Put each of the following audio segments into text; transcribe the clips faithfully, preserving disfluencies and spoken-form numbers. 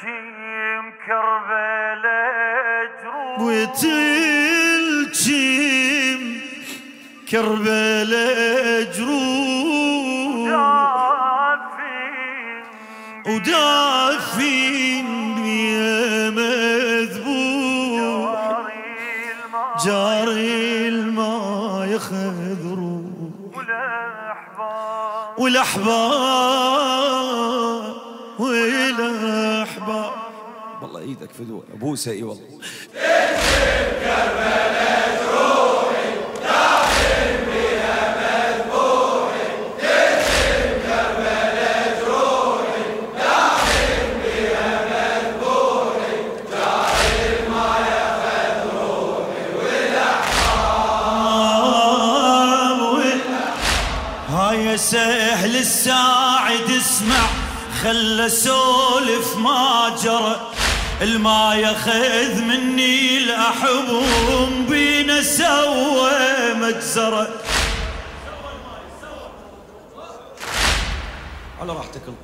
تلجم كربلاء جروح وتلجم كربلاء جروح ودافين بيا مذبوح جاري الماء ياخذ روح والاحباب والاحباب والله ايدك فدوه ابوسه اي والله. كربلاء جروحي دافن بها مذبوحي تلجم كربلاء جروحي دافن بها مذبوحي جاري الماء ياخذ روحي والاحباب. هاي سهل الساعد اسمع خل اسولف ما جرى الما ياخذ مني الاحبهم بينا سوى مجزره. على راحتك انت.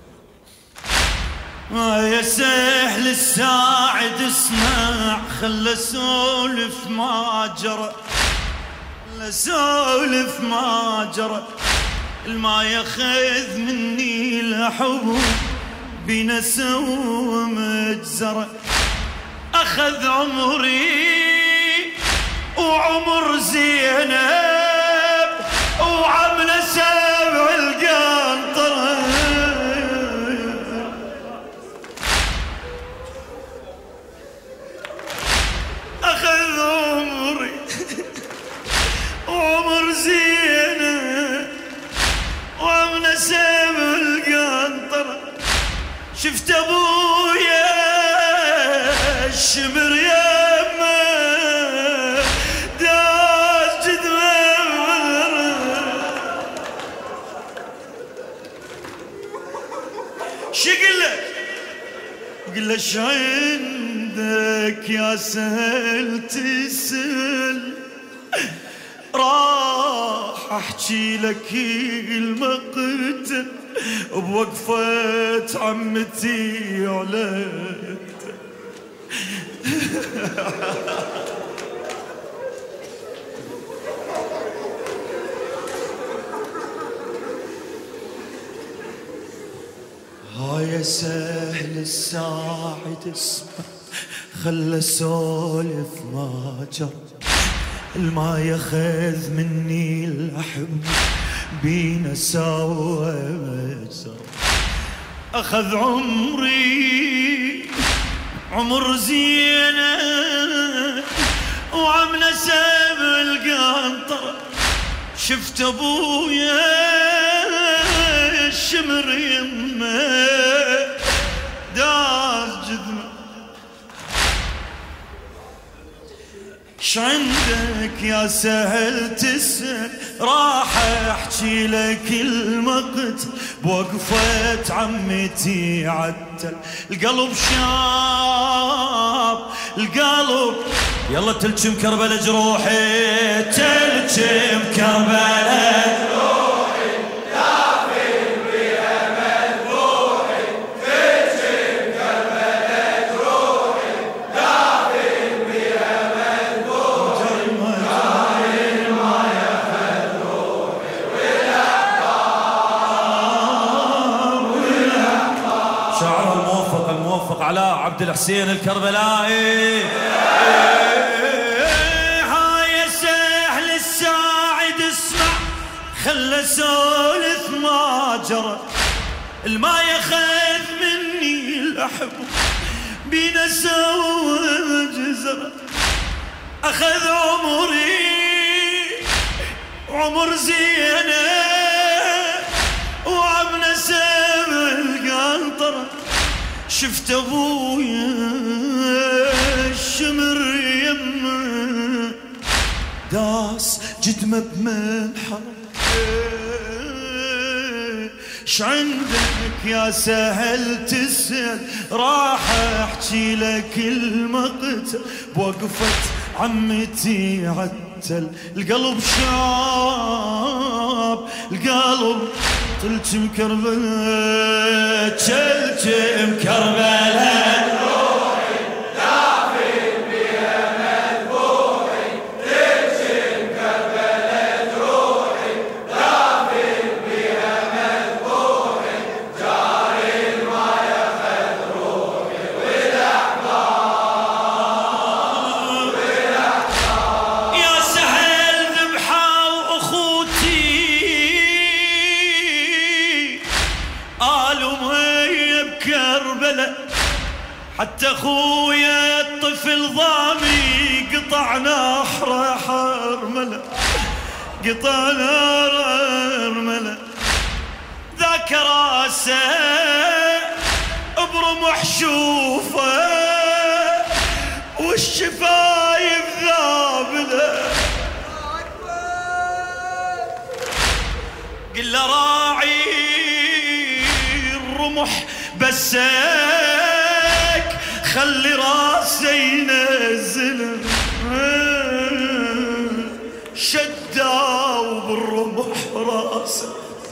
يا سهل الساعد اسمع خل اسولف ما جرى اسولف ما جرى الما ياخذ مني الاحبهم بينا سوى مجزرة. أخذ عمري وعمر زينب وعمنا سبع القنطرة. أخذ عمري وعمر زينب وعمنا سبع القنطرة. شفت ابويا الشمر يمه داس جدمه شقله قل له ش عندك يا سهل تسأل راح احكي لك المقتل بوقفة عمتي عليك. هاي سهل الساعد اسمع خل اسولف ما جرى الما ياخذ مني الاحب بينا سوى مجزر. أخذ عمري عمر زينة وعمنا سبع القنطرة. شفت أبويا الشمر يمه داس جذمه. شعندك يا سهل تسأل راح احكي لك المقت بوقفة عمتي عتل القلب شاب القلب. يلا تلجم كربلاء جروحي تلجم كربلاء جروحي دافن بها مذبوحي تلجم كربلاء جروحي دافن بها مذبوحي جاري الماء ياخذ روحي والاحباب والاحباب. شعر الموفق الموفق علاء عبد الحسين الكربلائي. هاي سهل الساعد اسمع خل اسولف ما جرى الما ياخذ مني الاحب بينا سوى مجزرة. اخذ عمري عمر زينة وعمنا سبع القنطرة. شفت ابويا الشمر يمه داس جدمه بمنحر. شعندك يا سهل تسأل راح احكي لك المقتل بوقفة عمتي عتل القلب شاب القلب تلجم كربلة تلجم كربلة روحي دافن بها مذبوحي تلجم كربلة روحي دافن بها مذبوحي جاري ما ياخذ روحي والاحباب والاحباب يا سهل ذبحة واخوتي قالوا مي بكربلة حتى اخويا الطفل ضامي قطع نحره حرملة قطع نار حرملة ذاك راسه برمح شوفه والشفايف ذابله قل له راعي الرمح بسك خلي راسه ينزل شداو بالرمح راسه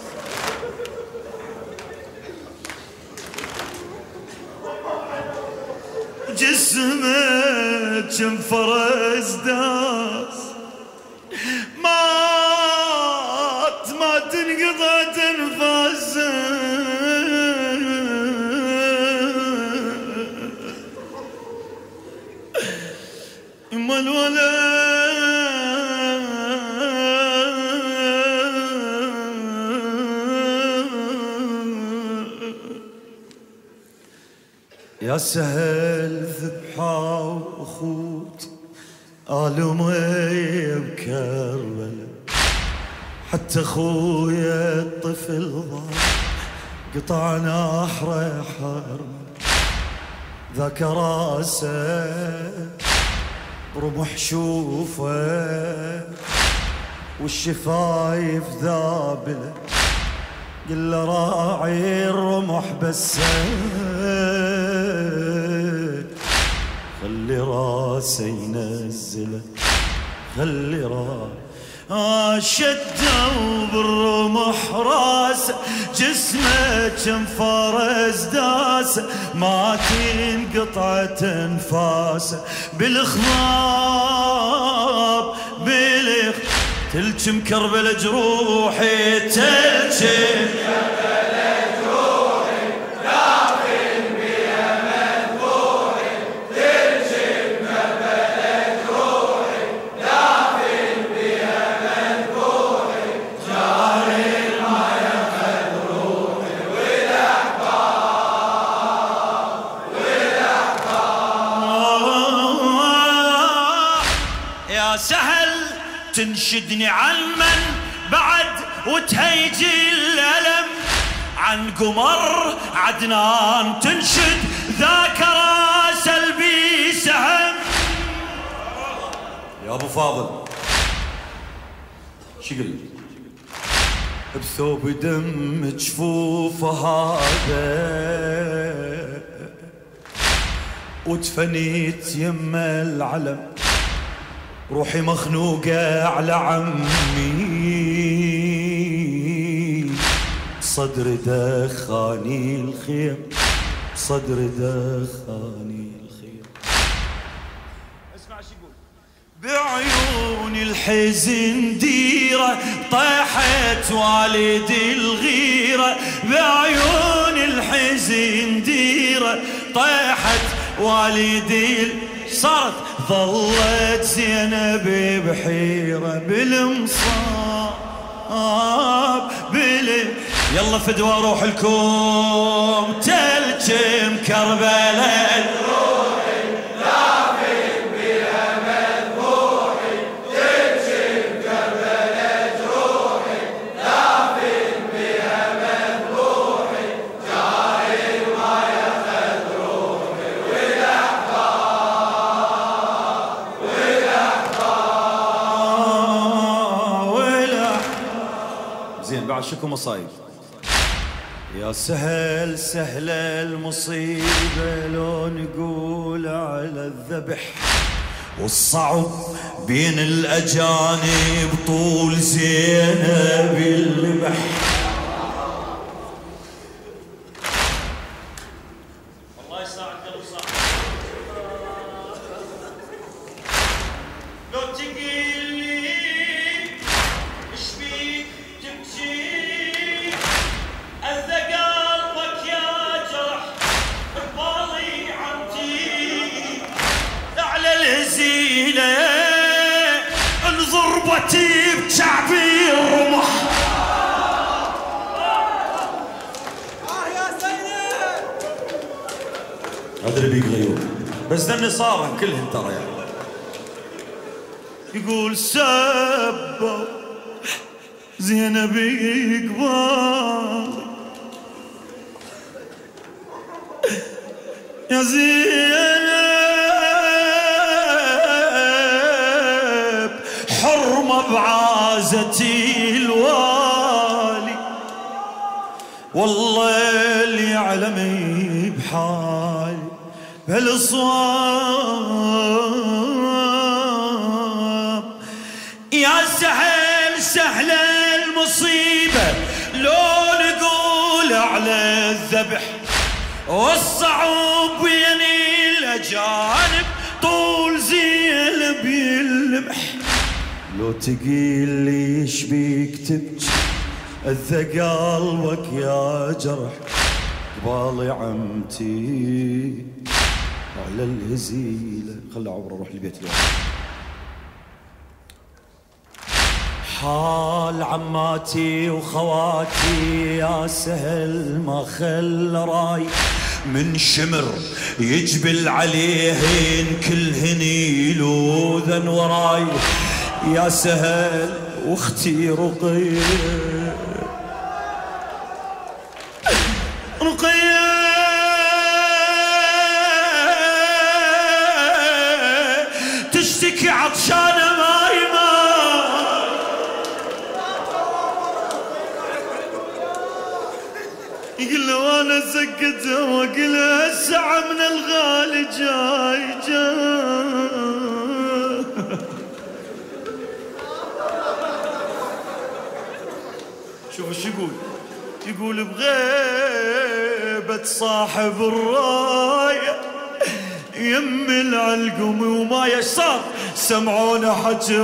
جسمه كم فرس داس مات ما تنقضى تنفاسه اما الولد يا سهل ذبحة واخوت قالوا مي بكربلة حتى اخويا الطفل ضاع قطع نحره حرم ذاك راسه رمح شوفه والشفايف ذابله قل له راعي الرمح بس خلي راسه ينزله خلي راسه آه شدوا بالرمح راسه جسمه كم فرس داسه ما تنقطع تنفاسه بالخضاب بالخ تلجم كربلة جروحي تلجم كربلة جروحي دافن بها مذبوحي تلجم كربلة جروحي دافن بها مذبوحي جاري ما ياخذ روحي والاحباب والاحباب يا سهل تنشدني عن من بعد وتهيجي الألم عن قمر عدنان تنشد ذاك راس البي سهم يا ابو فاضل شقل بثوب دم جفوفه هذا وتفنيت يم العلم روحي مخنوقة على عمي صدر دخاني الخيم صدر دخاني الخيم اسمع شو يقول بعيون الحزن ديرة طاحت والدي الغيرة بعيون الحزن ديرة طاحت والدي صارت ظلت زينب بحيرة بالمصاب بال يلا فدوى روح لكم تلجم كربلة روحي دافن بها مذبوحي تلجم كربلة روحي دافن بها مذبوحي جاري ما ياخذ روحي والاحباب والاحباب زين بعد شكو مصايب يا سهل سهل المصيبة لو نقول على الذبح والصعب بين الأجانب طول زينب اللبح صوبتي بشعبي الرمح. ادري بيك غيور بس ذني صارن كلهم ترى يعني. يقول سبوا زينب يقبال يا زينب حرمة بعازتي الوالي، والله اللي يعلمي بحالي بهالصواب. يا سهل سهلة المصيبة لو نقول على الذبح، والصعوب بين الأجانب طول زينب يلمح. لو تقيل لي ايش بيك تبكي اذى قلبك يا جرح، قبالي عمتي على الهزيلة. خلي عبر اروح البيت اليوم. حال عماتي وخواتي يا سهل ما خل راي، من شمر يجبل عليهن كلهن يلوذن وراي. يا سهل واختي رقية رقية تشتكي عطشانة ماي ماي. يقول له انا سكتها واقلها الساعة من الغالي جاي جاي. شوف ايش يقول. يقول بغيبة صاحب الراية يم العلقم وما يصار سمعونا حكي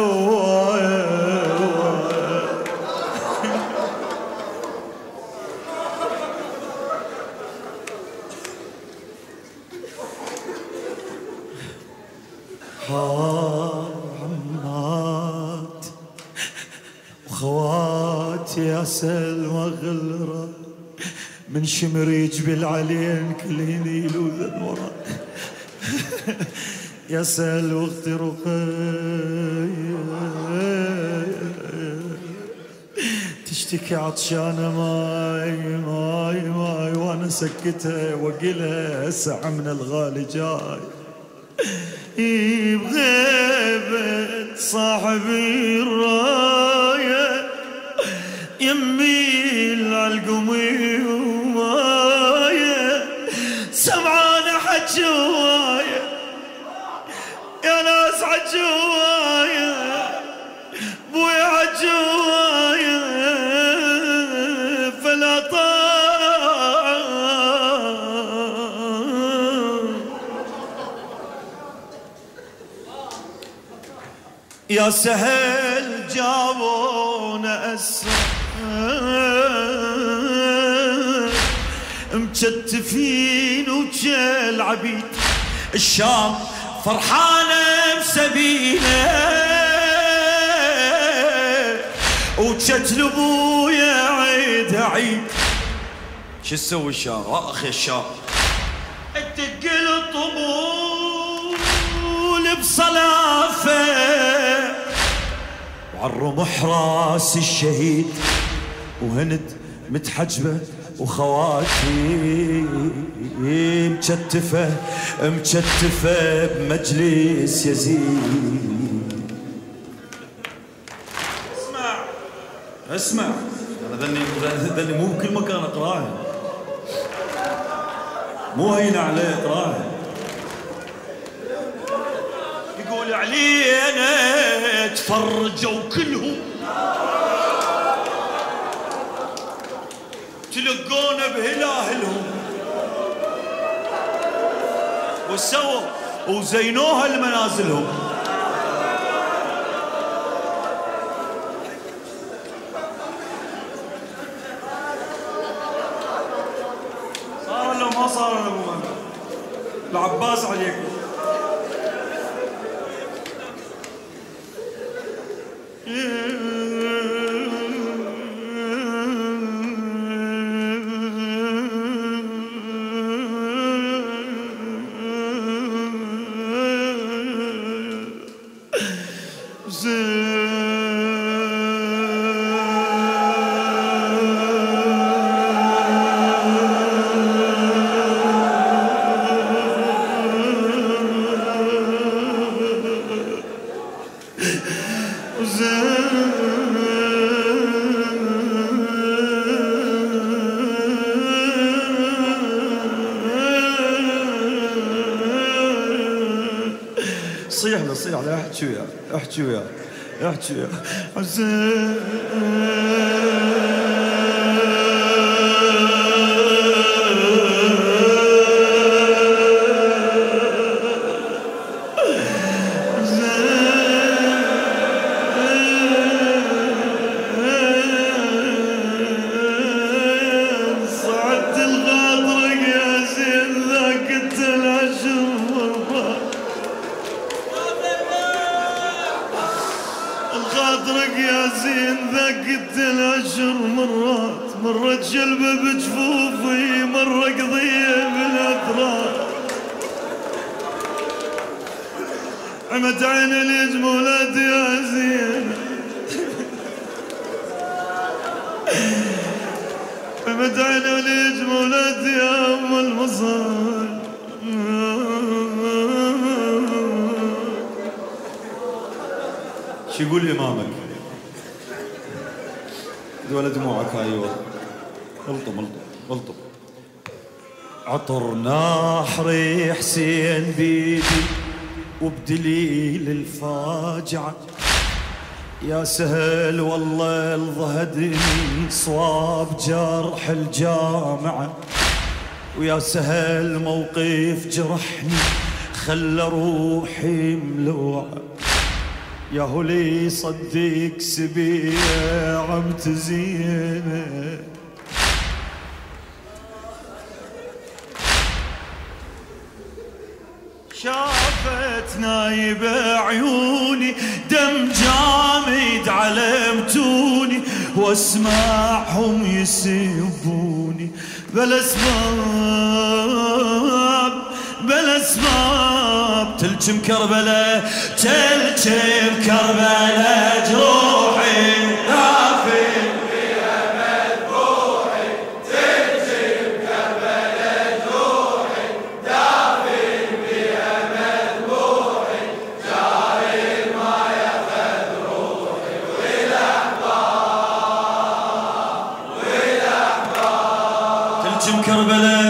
عمات وخواتي يا سلمى غلرة، من شمر يجبل علين كلهن يلوذن ورا. يا سهل واختي رقية تشتكي عطشانة ماي ماي ماي، وانا سكتها واقلها ساعة من الغالي جاي. بغيبة صاحبي الراية يميل عالقمي وماية سمعانة حجواية يا ناس حجواية بويا حجواية فلا طاع. يا سهل جابونا أسرع مجتفين وجل عبيد الشام فرحانة بسبيله، وجتلبوا يا عيد عيد. شو تسوي الشام؟ اخي الشام تدق الطبول بصلافه، وعالرمح راس الشهيد وهند متحجبة وخواتي مكتفة مكتفة بمجلس يزيد. اسمع اسمع انا ذني ذني مو بكل مكان اقراها، مو هين عليه اقراها. يقول علينا تفرجوا كلهم تلقونا بهلاهلهم وسووا وزينوها لمنازلهم. صار لو ما صار ابو مهند العباس عليكم. صيح له صيح له احكي وياه احكي وياه احكي وياه حسين خاطرك يا زين ذاقت العشر مرات، مرة جلبة بجفوفي مرة قضية بالاثرار. عمت عين الجمولات يا زين عمت عين الجمولات يا ام المصال. شو يقول إمامك؟ ولا دموعك هاي والله. الطم الطم الطم. عطر ناحري حسين بيدي وبدليل الفاجعة، يا سهل والله الظهدني صواب جرح الجامعة، ويا سهل موقف جرحني خلى روحي ملوعة. يا هولي صدق سبيع عم تزينه، شافت نايبة عيوني دم جامد على متوني، واسمعهم يسبوني بلا اسباب بلا اسباب. تلجم كربلاء تلجم كربلاء جروحي دافن بها مذبوحي، تلجم كربلاء جروحي دافن بها مذبوحي، جاري ما ياخذ روحي والاحباب والاحباب. تلجم كربلاء